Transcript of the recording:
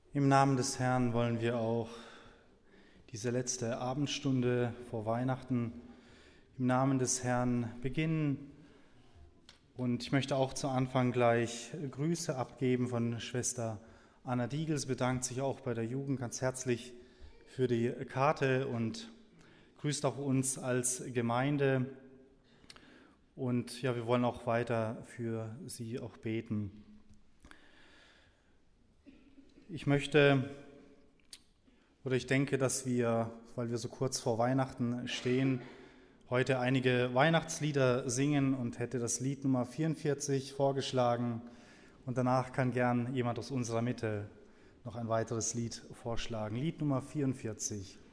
Im Namen des Herrn wollen wir auch diese letzte Abendstunde vor Weihnachten im Namen des Herrn beginnen. Und ich möchte auch zu Anfang gleich Grüße abgeben von Schwester Anna Diegels, bedankt sich auch bei der Jugend ganz herzlich für die Karte und grüßt auch uns als Gemeinde. Und ja, wir wollen auch weiter für sie auch beten. Ich denke, dass wir, weil wir so kurz vor Weihnachten stehen, heute einige Weihnachtslieder singen und hätte das Lied Nummer 44 vorgeschlagen. Und danach kann gern jemand aus unserer Mitte noch ein weiteres Lied vorschlagen. Lied Nummer 44.